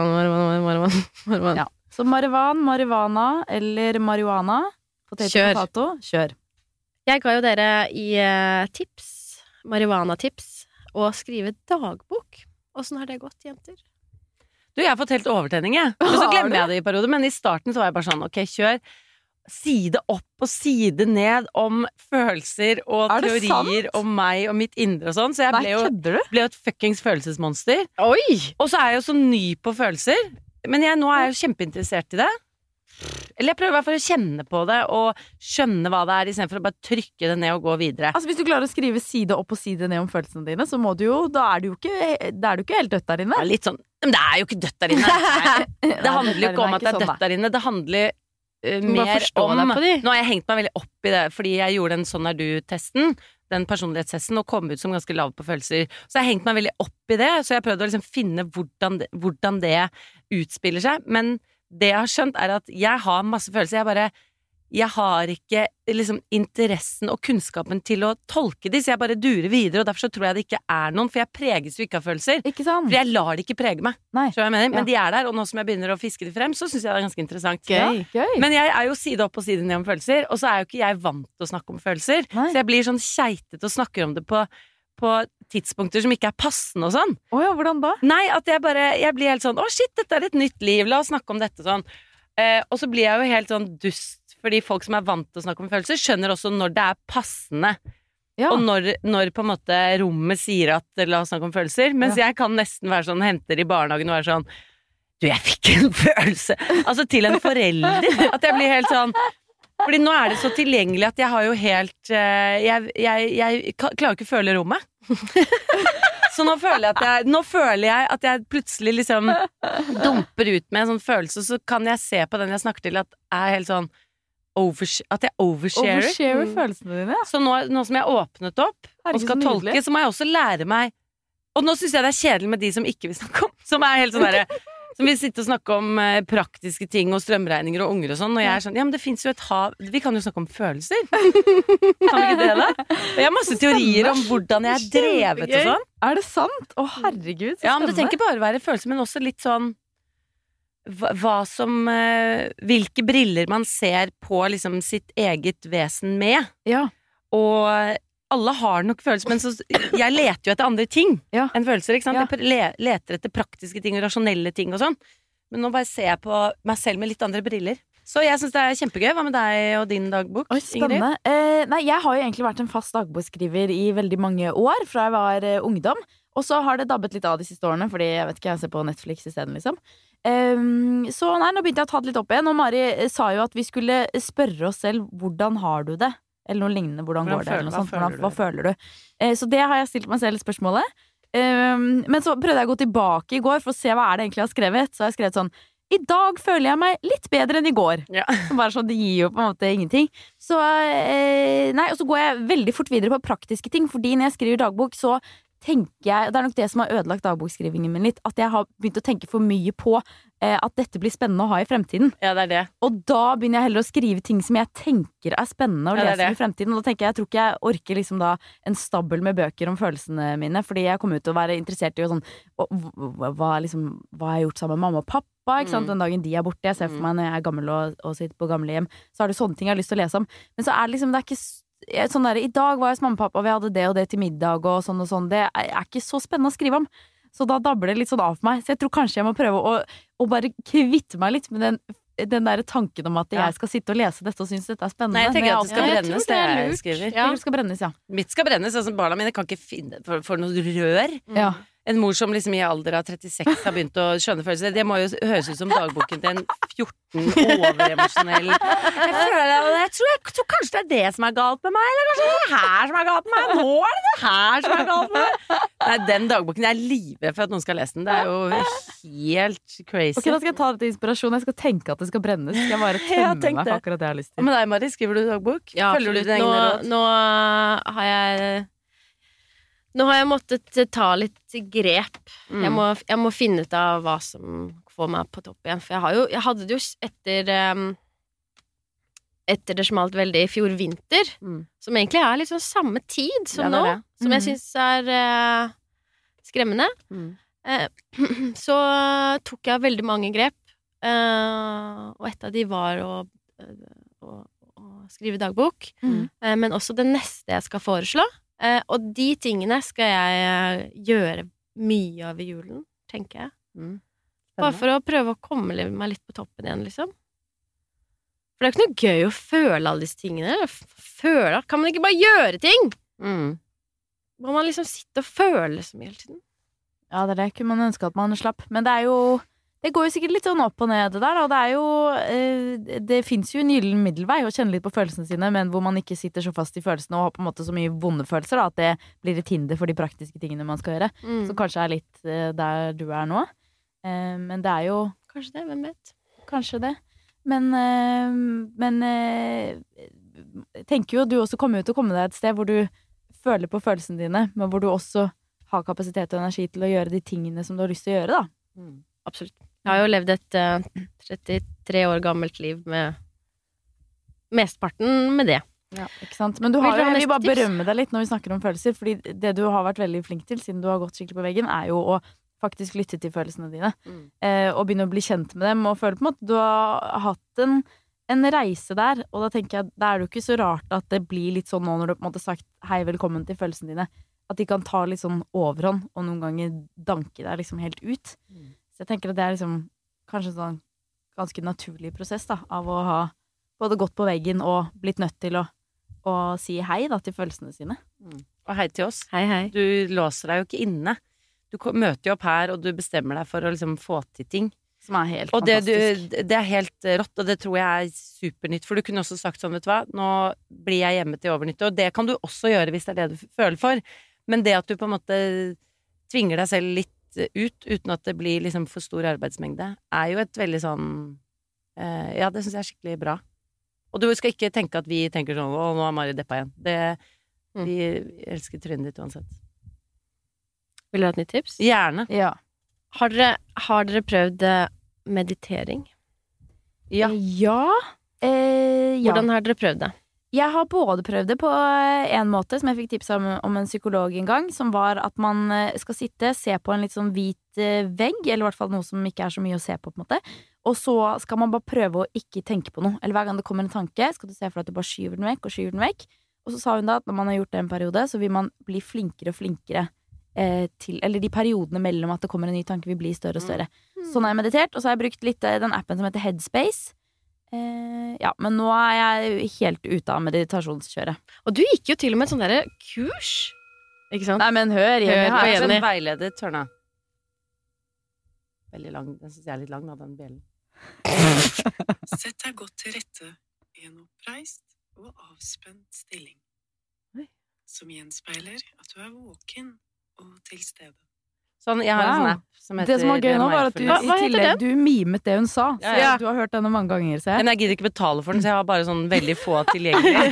Marihuana. Ja. Så marihuana eller marihuana. Potato. Kjør. Jeg ga jo dere i tips, marihuana-tips, å skrive dagbok. Hvordan har det gått, jenter? Jeg har fått helt overtenning, jeg. Men så glemmer jeg det i perioder. Men i starten så var jeg bare sånn, ok, kjør side opp og side ned om følelser og teorier om meg og mitt indre og sånn. Så jeg ble jo et fuckings følelsesmonster. Oi! Og så er jeg jo så ny på følelser. Men nå er jeg jo kjempeinteressert i det. Eller jeg prøver i hvert fall å kjenne på det og skjønne hva det er, i stedet for å bare trykke det ned og gå videre. Altså hvis du klarer å skrive side opp og side ned om følelsene dine, så må du jo, da er du ikke helt dødt der inne. Ja, litt sånn, men det er jo ikke dødt der inne. Det handler jo ikke om at det er dødt der inne. Det handler mer om, nå har jeg hengt meg veldig opp i det, fordi jeg gjorde den Sånn er du-testen, den personlighetstesten, og kom ut som ganske lav på følelser. Så jeg har hengt meg veldig opp i det, så jeg prøvde å liksom finne hvordan det utspiller seg, men det jeg har skjønt er at jeg har masse følelser, jeg har ikke liksom interessen og kunnskapen til å tolke de, så jeg bare durer videre, og derfor så tror jeg det ikke er noen, for jeg preges jo ikke av følelser. Ikke sant? For jeg lar det ikke prege meg. Nei. Så jeg mener, men de er der, og nå som jeg begynner å fiske de frem, så synes jeg det er ganske interessant. Gøy. Men jeg er jo side opp og side ned om følelser, og så er jo ikke jeg vant til å snakke om følelser. Nei. Så jeg blir sånn keitete og snakker om det på tidspunkter som ikke er passende og sånn. Åja, hvordan da? Nei, at jeg blir helt sånn, shit, dette er et nytt liv, la oss snakke om dette sånn. Og så blir jeg jo helt sånn dust, fordi folk som er vant til å snakke om følelser, skjønner også når det er passende. Ja. Og når på en måte rommet sier at la oss snakke om følelser, mens jeg kan nesten være sånn, henter i barnehagen og være sånn, jeg fikk en følelse. Altså til en forelder. At jeg blir helt sånn, fordi nå er det så tilgjengelig at jeg har jo helt jeg klarer ikke å føle rommet. Så nå føler jeg at jeg plutselig liksom dumper ut med en sånn følelse, så kan jeg se på den jeg snakker til at er helt sånn at jeg oversharer følelsene dine. Så nå som jeg har åpnet opp og skal tolke, så må jeg også lære meg. Og nå synes jeg det er kjedelig med de som ikke vil snakke om, som er helt sånn derre, som vil sitte og snakke om praktiske ting og strømregninger og unger og sånn, og jeg er sånn, ja, men det finnes jo et hav, vi kan jo snakke om følelser. Kan vi ikke det da? Og jeg har masse teorier om hvordan jeg er drevet og sånn. Er det sant? Å, herregud, så ja, men det tenker bare være følelser, men også litt sånn hvilke briller man ser på liksom sitt eget vesen med. Ja. Og alle har nok følelser, men så, jeg leter jo etter andre ting enn følelser, ikke sant? Jeg leter etter praktiske ting og rasjonelle ting og sånn. Men nå bare ser jeg på meg selv med litt andre briller. Så jeg synes det er kjempegøy. Hva med deg og din dagbok, spennende. Nei, jeg har jo egentlig vært en fast dagbokskriver i veldig mange år, fra jeg var ungdom. Og så har det dabbet litt av de siste årene, fordi jeg vet ikke, jeg ser på Netflix i stedet, liksom. Så nei, nå begynte jeg å ta det litt opp igjen, og Mari sa jo at vi skulle spørre oss selv, hvordan har du det? Eller noe lignende, hvordan går det? Eller noe sånt. Hva føler du? Så det har jeg stilt meg selv spørsmålet. Men så prøvde jeg å gå tilbake i går for å se hva er det egentlig jeg har skrevet. Så har jeg skrevet sånn, i dag føler jeg meg litt bedre enn i går. Ja. Bare sånn, det gir jo på en måte ingenting. Så, nei, og så går jeg veldig fort videre på praktiske ting, fordi når jeg skriver dagbok, så tenker jeg, det er nok det som har ødelagt dagboksskrivingen min litt, at jeg har begynt å tenke for mye på at dette blir spennende å ha i fremtiden. Ja, det er det. Og da begynner jeg heller å skrive ting som jeg tenker er spennende å lese i fremtiden, og da tenker jeg tror ikke jeg orker liksom da en stabel med bøker om følelsene mine, fordi jeg kommer ut til å være interessert i å sånn, hva har jeg gjort sammen med mamma og pappa, ikke sant? Den dagen de er borte, jeg ser for meg når jeg er gammel og sitter på gamlehjem, så er det sånne ting jeg har lyst til å lese om, men så er det liksom, det er ikke sånn der, i dag var jeg hos mamma og pappa, vi hadde det og det til middag og sånn, det er ikke så spennende å skrive om, så da dabler det litt sånn av for meg, så jeg tror kanskje jeg må prøve å bare kvitte meg litt med den der tanken om at jeg skal sitte og lese dette og synes dette er spennende. Nei, jeg tenker at det skal brennes, det jeg skriver. Ja, det skal brennes, ja. Mitt skal brennes, altså barna mine kan ikke finne for noe rør. Ja. En mor som liksom i alder av 36 har begynt å skjønne følelser. Det må jo høres ut som dagboken til en 14 overemosjonell. Jeg tror kanskje det er det som er galt med meg, eller kanskje det er det her som er galt med meg. Nå er det her som er galt med meg. Nei, den dagboken, jeg er livredd for at noen skal lese den. Det er jo helt crazy. Ok, da skal jeg ta det til inspirasjon. Jeg skal tenke at det skal brennes. Skal jeg bare tømme meg for akkurat det jeg har lyst til. Og med deg, Mari, skriver du dagbok? Ja, følger du din egen råd? Nå har jeg måttet ta litt grep. Jeg må finne ut av hva som får meg på topp igjen. For jeg hadde det jo etter det smalt veldig i fjor vinter, som egentlig er litt sånn samme tid som nå, som jeg synes er skremmende. Så tok jeg veldig mange grep, og et av de var å skrive dagbok, men også det neste jeg skal foreslå. Og de tingene skal jeg gjøre mye av i julen, tenker jeg. Bare for å prøve å komme meg litt på toppen igjen, liksom. For det er ikke noe gøy å føle alle disse tingene. Kan man ikke bare gjøre ting? Må man liksom sitte og føle så mye hele tiden? Ja, det er det. Kunne man ønske at man slapp. Men det er jo, det går jo sikkert litt sånn opp og ned det der, og det er jo, det finnes jo en gyllen middelvei å kjenne litt på følelsene sine, men hvor man ikke sitter så fast i følelsene og har på en måte så mye vonde følelser, da, at det blir et hinder for de praktiske tingene man skal gjøre. Så kanskje er litt der du er nå. Men det er jo... Kanskje det, hvem vet? Kanskje det. Men jeg tenker jo at du også kommer ut og komme deg et sted hvor du føler på følelsene dine, men hvor du også har kapasitet og energi til å gjøre de tingene som du har lyst til å gjøre, da. Absolutt. Jeg har jo levd et 33 år gammelt liv med mesteparten med det. Ja, ikke sant? Men du har jo, jeg vil bare berømme deg litt når vi snakker om følelser, fordi det du har vært veldig flink til, siden du har gått skikkelig på veggen, er jo å faktisk lytte til følelsene dine, og begynne å bli kjent med dem, og føle på en måte du har hatt en reise der, og da tenker jeg, da er det jo ikke så rart at det blir litt sånn nå når du på en måte har sagt hei, velkommen til følelsene dine, at de kan ta litt sånn overhånd, og noen ganger danke deg liksom helt ut. Så jeg tenker at det er liksom kanskje en sånn ganske naturlig prosess da, av å ha både gått på veggen og blitt nødt til å si hei da til følelsene sine. Og hei til oss. Hei, hei. Du låser deg jo ikke inne. Du møter jo opp her, og du bestemmer deg for å liksom få til ting. Som er helt og fantastisk. Det er helt rått, og det tror jeg er supernytt. For du kunne også sagt sånn, vet du hva, nå blir jeg hjemme til overnytte, og det kan du også gjøre hvis det er det du føler for. Men det at du på en måte tvinger deg selv litt ut, uten at det blir liksom for stor arbeidsmengde, jo et veldig sånn ja, det synes jeg skikkelig bra. Og du skal ikke tenke at vi tenker sånn, nå Mari deppa igjen. Vi elsker trynet ditt uansett. Vil du ha et nytt tips? Gjerne. Ja. Har dere prøvd meditering? Ja. Ja. Hvordan har dere prøvd det? Jeg har både prøvd det på en måte, som jeg fikk tips om en psykolog en gang, som var at man skal sitte, se på en litt sånn hvit vegg, eller i hvert fall noe som ikke så mye å se på en måte, og så skal man bare prøve å ikke tenke på noe. Eller hver gang det kommer en tanke, skal du se for deg at du bare skyver den vekk, og skyver den vekk. Og så sa hun da at når man har gjort det en periode, så vil man bli flinkere og flinkere eller de periodene mellom at det kommer en ny tanke vil bli større og større. Sånn har jeg meditert, og så har jeg brukt litt den appen som heter Headspace. Ja, men nå jeg helt ute av meditasjonskjøret. Og du gikk jo til og med et sånt der kurs, ikke sant? Nei, men hør Jenny, på Jeg Jenny. en veileder, Tørna. Veldig lang, den synes jeg litt lang da, den bjellen. Sett deg godt til rette i en oppreist og avspent stilling, som gjenspeiler at du våken og til stede. Sånn, jeg har en sånn app som heter Det som var gøy nå var at du, Hva i heter tillegg, du mimet det hun sa. Så Ja. du har hørt denne mange ganger, ser jeg. Men jeg gidder ikke betale for den, så jeg har bare sånn veldig få tilgjengelig.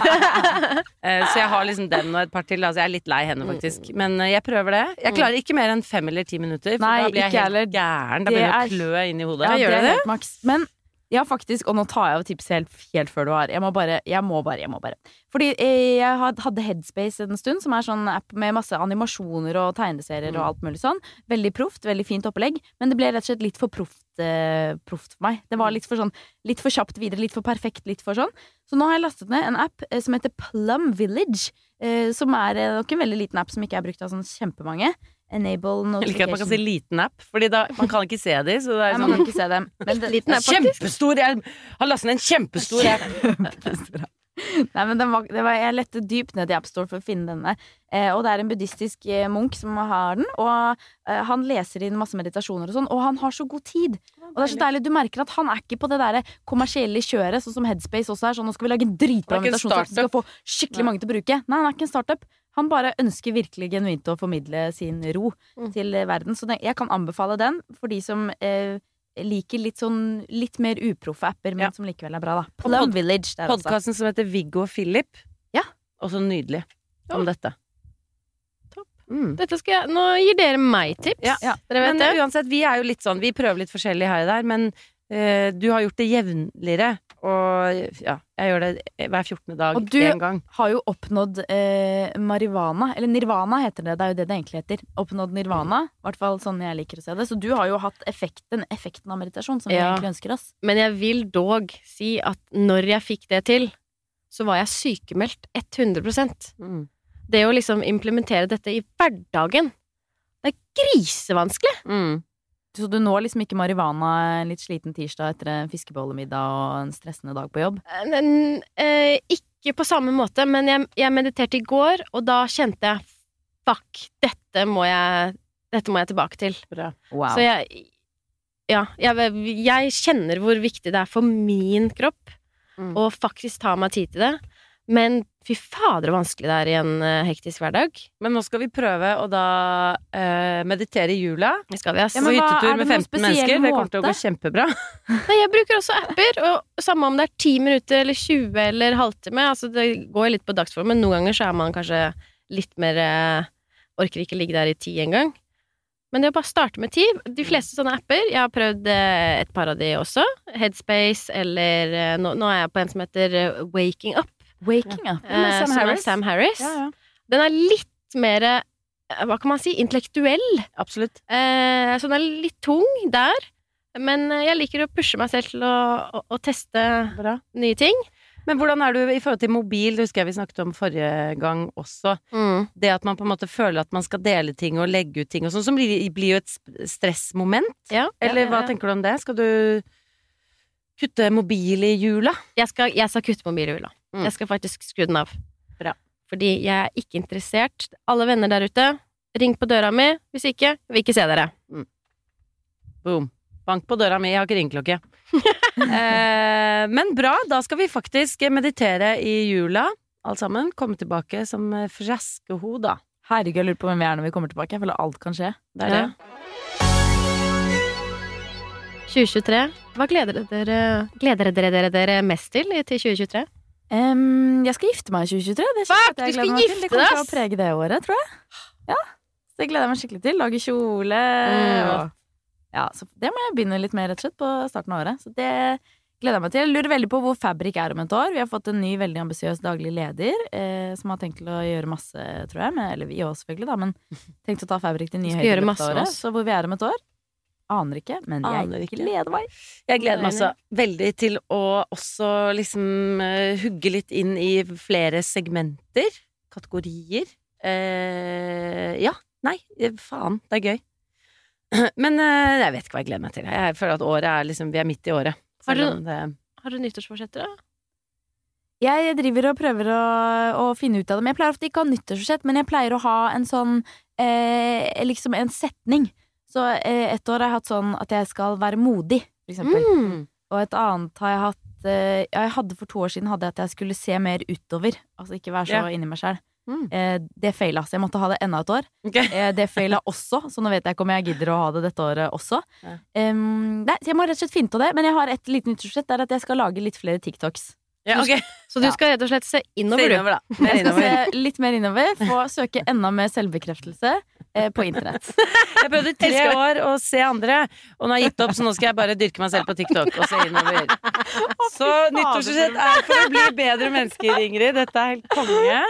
Så jeg har liksom den og et par til, altså jeg litt lei henne faktisk. Men jeg prøver det. Jeg klarer ikke mer enn 5 eller 10 minutter, for Nei, da blir jeg ikke helt heller. gæren. Da Det begynner det å klø inn i hodet. Ja, gjør det det? helt maks. Men ja, faktisk, og nå tar jeg av tipset helt før du har. Jeg må bare. Fordi jeg hadde Headspace en stund, som sånn app med masse animasjoner og tegneserier og alt mulig sånn. Veldig proft, veldig fint opplegg, men det ble rett og slett litt for proft for meg. Det var litt for kjapt videre, litt for perfekt, litt for sånn. Så nå har jeg lastet ned en app som heter Plum Village, som nok en veldig liten app som ikke brukt av sånn kjempemange. Enable notification. Jeg liker at man kan si liten app, fordi da, man kan ikke se de, så det Nei, sånn man kan ikke se dem. Men Liten app, faktisk. kjempestor, jeg har lastet ned en kjempestor app. Nei, men jeg lette dypt ned i App Store for å finne denne. Og det en buddhistisk munk som har den. Og han leser inn masse meditasjoner og sånn, og han har så god tid. Og det så deilig, du merker at han ikke på det der kommersielle kjøret, sånn som Headspace også sånn, nå skal vi lage en dritbra meditasjon som skal få skikkelig mange til å bruke. Nei, han ikke en startup. Han bare ønsker virkelig genuint å formidle sin ro til verden. Så jeg kan anbefale den for de som liker litt mer uproffe apper, men som likevel bra, da. Plum Village der også. Podcasten som heter Viggo og Philip. Ja. Også nydelig om dette. Topp. Nå gir dere meg tips. Ja. Dere vet Men det. uansett, vi jo litt sånn, vi prøver litt forskjellig her og der, men du har gjort det jevnligere, og ja, jeg gjør det hver 14. dag Og du en gang. har jo oppnådd marihuana, eller nirvana heter det jo det egentlig heter. Oppnådd nirvana, i hvert fall sånn jeg liker å se det. Så du har jo hatt effekten av meditasjon som vi egentlig ønsker oss. Men jeg vil dog si at når jeg fikk det til, så var jeg sykemeldt 100%. Det å liksom implementere dette i hverdagen, det grisevanskelig. Så du når liksom ikke marihuana en litt sliten tirsdag etter en fiskebollemiddag og en stressende dag på jobb? Ikke på samme måte, men jeg mediterte i går, og da kjente jeg fuck, dette må jeg tilbake til. Bra. Wow. Så jeg kjenner hvor viktig det for min kropp å faktisk ta meg tid til det. Men fy fader, det vanskelig det i en hektisk hverdag. Men nå skal vi prøve å da meditere i jula. Det skal vi, ass. Ja, men På hva hyttetur det med noen 15 mennesker. Det kommer til å gå måte? kjempebra. Nei, jeg bruker også apper, og samme om det 10 minutter eller 20 eller halvtime. Altså, det går litt på dagsform, men noen ganger så man kanskje litt mer orker ikke ligge der i 10 en gang. Men det å bare starte med 10. De fleste sånne apper, jeg har prøvd et par av de også. Headspace, eller nå jeg på en som heter Waking Up. Waking Up med Som Sam Harris. Ja. Den litt mer, hva kan man si, intellektuell. Absolutt. Så den litt tung der. Men jeg liker å pushe meg selv til å teste nye ting. Men hvordan du i forhold til mobil? Det husker jeg vi snakket om forrige gang også. Det at man på en måte føler at man skal dele ting og legge ut ting og sånn, som blir jo et stressmoment. Eller hva tenker du om det? Skal du kutte mobil i jula? Jeg skal kutte mobil i jula. Jeg skal faktisk skru den av. Bra. Fordi jeg ikke interessert. Alle venner der ute, ring på døra mi. Hvis ikke, jeg vil ikke se dere. Boom. Bank på døra mi, jeg har ikke ringeklokke. Men bra, da skal vi faktisk meditere i jula. Alt sammen. Komme tilbake som friske ho, da. Herregud, jeg lurer på hvem vi når vi kommer tilbake. Jeg føler alt kan skje. Det det. 2023. Hva gleder dere mest til 2023? Jeg skal gifte meg i 2023. Det Fuck, du skal gifte deg! Det kommer til å prege det året, tror jeg. Ja, så det gleder jeg meg skikkelig til. Lage kjole og... Ja, så det må jeg begynne litt med rett og slett på starten av året. Så det gleder jeg meg til. Jeg lurer veldig på hvor Fabrik om et år. Vi har fått en ny, veldig ambisiøs daglig leder som har tenkt til å gjøre masse, tror jeg. Eller vi også selvfølgelig da, men tenkt å ta Fabrik til nye høyder løpet av året. Så hvor vi om et år, aner ikke, men jeg gleder meg. Jeg gleder meg så veldig til å også liksom hugge litt inn i flere segmenter, kategorier. Ja, nei, faen, det gøy. Men jeg vet ikke hva jeg gleder meg til. Jeg føler at året liksom, vi midt i året. Har du nyttårsforsetter da? Jeg driver og prøver å finne ut av det. Men jeg pleier ofte ikke å ha nyttårsforsett, men jeg pleier å ha en sånn liksom en setning. Så et år har jeg hatt sånn at jeg skal være modig, for eksempel. Og et annet har jeg hatt jeg hadde for 2 år siden hadde at jeg skulle se mer utover. Altså ikke være så inni meg selv. Det feilet, så jeg måtte ha det enda et år. Det feilet også, så nå vet jeg ikke om jeg gidder å ha det dette året også. Nei, så jeg må rett og slett finne på det. Men jeg har et lite nyttårsforsett, det at jeg skal lage litt flere TikToks. Ja, okay. Så du skal rett og slett se innover, da. Jeg skal se litt mer innover. Få søke enda mer selvbekreftelse på internett. Jeg prøvde 3 år å se andre, og nå har jeg gitt opp, så nå skal jeg bare dyrke meg selv på TikTok og se innover. Så nyttårsforsett for å bli bedre mennesker, Ingrid. Dette helt konge.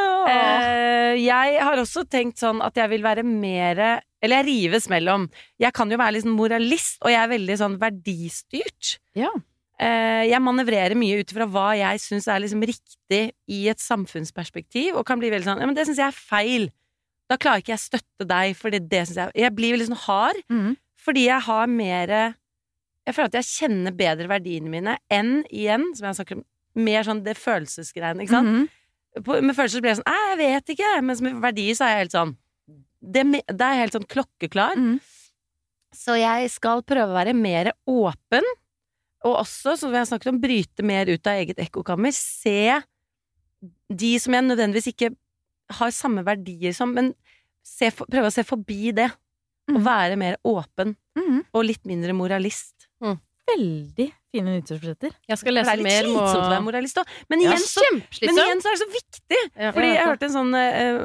Jeg har også tenkt sånn at jeg vil være mere, eller jeg rives mellom. Jeg kan jo være litt sånn moralist, og jeg veldig sånn verdistyrt. Ja. Jeg manøvrerer mye ut fra hva jeg synes liksom riktig i et samfunnsperspektiv, og kan bli veldig sånn, ja, men det synes jeg feil. Da klarer ikke jeg støtte deg, fordi det synes jeg blir veldig sånn hard, fordi jeg har jeg føler at jeg kjenner bedre verdiene mine enn igjen, som jeg snakker om, mer sånn det følelsesgreiene, ikke sant? Med følelser blir jeg sånn, jeg vet ikke, mens med verdier så jeg helt sånn, det er helt sånn klokkeklar. Så jeg skal prøve å være mer åpen, og også, som vi har snakket om, bryte mer ut av eget ekkokammer, se de som jeg nødvendigvis ikke har samme verdier som, men prøve å se forbi det, og være mer åpen, og litt mindre moralist. Veldig fine nyttårsforsetter. Jeg skal lese mer. Det er litt slitsomt å være moralist også, men igjen så er det så viktig, fordi jeg hørte en sånn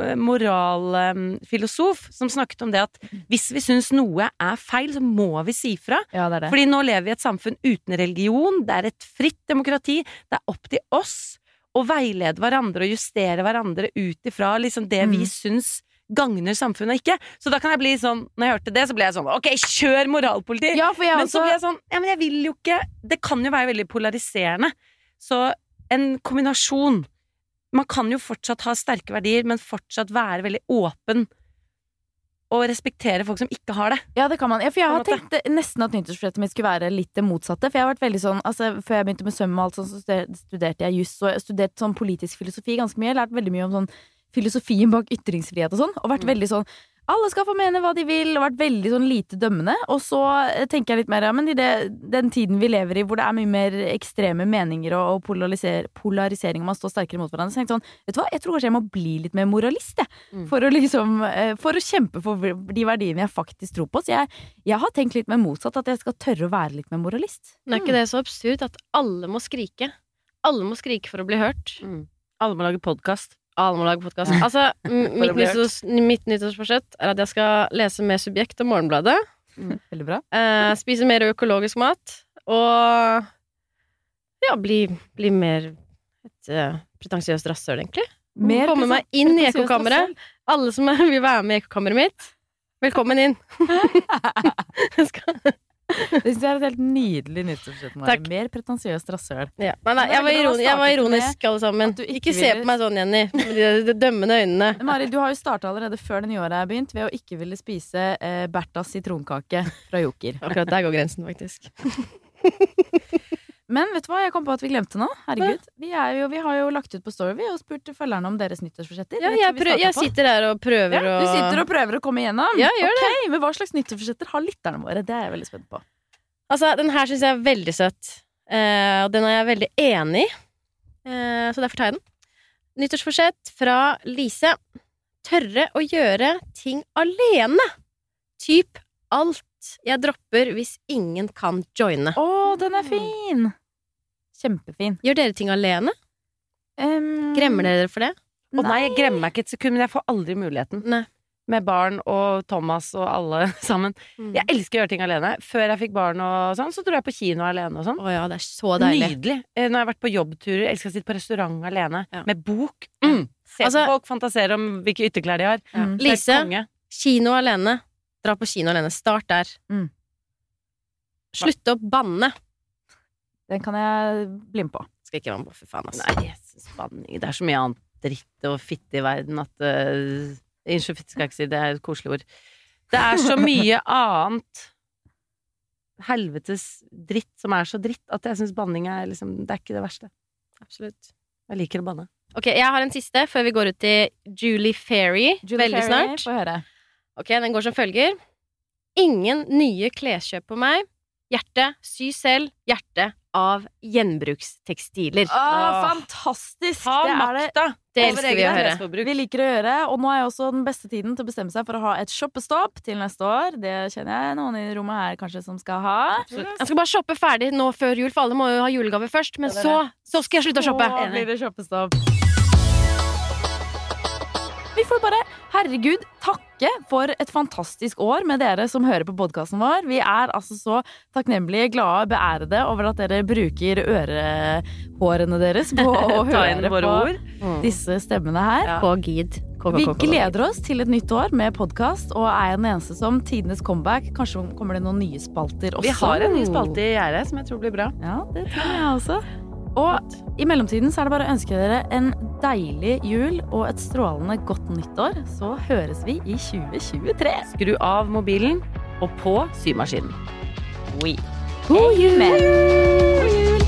moralfilosof som snakket om det at hvis vi synes noe feil, så må vi si fra. Ja, det. Fordi nå lever vi i et samfunn uten religion, det et fritt demokrati, det opp til oss å veilede hverandre og justere hverandre ut ifra liksom det vi synes gagner samfunnet ikke. Så da kan jeg bli sånn, når jeg hørte det, så ble jeg sånn, ok, kjør moralpoliti! Ja, men så ble jeg sånn, ja, men jeg vil jo ikke, det kan jo være veldig polariserende. Så en kombinasjon, man kan jo fortsatt ha sterke verdier, men fortsatt være veldig åpen og respektere folk som ikke har det. Ja, det kan man. Ja, for jeg har tenkt nesten at nyttårsforsettet mitt skulle være litt det motsatte, for jeg har vært veldig sånn, altså før jeg begynte med søm og alt sånn, så studerte jeg just, og jeg studerte sånn politisk filosofi ganske mye, jeg har lært veldig mye om sånn filosofien bak ytringsfrihet og sånn, og vært veldig sånn, alle skal få mene hva de vil, og vært veldig sånn lite dømmende, og så tenker jeg litt mer, ja, men i den tiden vi lever i, hvor det mye mer ekstreme meninger og polarisering, og man står sterkere mot hverandre, så tenkte jeg sånn, vet du hva, jeg tror kanskje jeg må bli litt mer moralist, for å kjempe for de verdiene jeg faktisk tror på, så jeg har tenkt litt mer motsatt, at jeg skal tørre å være litt mer moralist. Men ikke det så absurd at alle må skrike? Alle må skrike for å bli hørt. Alle må lage podcast. Alle må lage podcast. Altså, mitt nyttårsforsett at jeg skal lese mer Subjekt og Morgenbladet. Veldig bra. Spise mer økologisk mat. Og ja, bli mer et pretensiøst rasshøl, egentlig. Komme meg inn i ekkokammeret. Alle som vil være med i ekkokammeret mitt, velkommen inn. Det synes jeg et helt nydelig nyttårsforsett. Mer pretensiøst rasshøl. Ja. Nei, jeg var ironisk, alle sammen. Ikke se på meg sånn, Jenny, med de dømmende øynene. Mari, du har jo startet allerede før det nye året begynt ved å ikke ville spise Bertas sitronkake fra Joker. Akkurat der går grensen, faktisk. Men vet du hva, jeg kom på at vi glemte nå. Herregud, vi har jo lagt ut på Story. Vi har spurt følgerne om deres nyttårsforsetter. Ja, jeg sitter der og prøver å... Du sitter og prøver å komme igjennom? Ja, gjør det. Men hva slags nyttårsforsetter har lytterne våre? Det er jeg veldig spent på. Altså, den her synes jeg veldig søt. Og den er jeg veldig enig i. Så derfor tar jeg den. Nyttårsforsett fra Lise. tørre å gjøre ting alene. Typ alt jeg dropper hvis ingen kan joine. Den fin! Kjempefin. Gjør dere ting alene? Gremmer dere for det? Nei, jeg gremmer meg ikke et sekund, men jeg får aldri muligheten. Nei. Med barn og Thomas og alle sammen. Jeg elsker å gjøre ting alene. Før jeg fikk barn og sånn, så dro jeg på kino alene og sånn. Å ja, det så deilig. Nydelig. Når jeg har vært på jobbturer, jeg elsker å sitte på restaurant alene. Med bok. Se på folk, fantasere om hvilke ytterklær de har. Lise, kino alene. Dra på kino alene. Start der. Slutt å banne. Den kan jeg bli med på. Skal ikke være med på, for faen, altså. Nei, jeg synes banning. Det så mye annet dritt og fitte i verden at Unnskyld, fitte skal jeg ikke si, det et koselig ord. Det så mye annet helvetes dritt som så dritt at jeg synes banning liksom, det ikke det verste. Absolutt. Jeg liker å banne. Ok, jeg har en siste før vi går ut til Julie Ferry. Veldig snart. Få høre. Ok, den går som følger. Ingen nye kleskjøp på meg. Hjerte, sy selv, hjerte av gjenbrukstekstiler. Fantastisk! Ha makta! Det elsker vi å høre. Vi liker å gjøre, og nå også den beste tiden til å bestemme seg for å ha et shoppestopp til neste år. Det kjenner jeg noen i rommet her kanskje som skal ha. Jeg skal bare shoppe ferdig nå før jul, for alle må jo ha julegave først, men så skal jeg slutte å shoppe. Så blir det shoppestopp. Vi får bare, herregud, takke for et fantastisk år med dere som hører på podcasten vår. Vi altså så takknemlige, glade, beærede over at dere bruker ørehårene deres på å høre på disse stemmene her. Vi gleder oss til et nytt år med podcast, og den eneste som tidenes comeback. Kanskje kommer det noen nye spalter også. Vi har en ny spalte i gjerdet som jeg tror blir bra. Ja, det tror jeg også. Og i mellomtiden så det bare å ønske dere en deilig jul og et strålende godt nyttår. Så høres vi i 2023. Skru av mobilen og på symaskinen. God jul! God jul!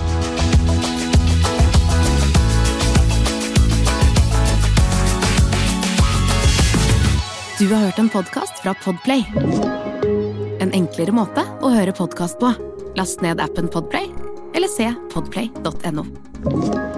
Du har hørt en podcast fra Podplay. En enklere måte å høre podcast på. Last ned appen Podplay, eller se podplay.no.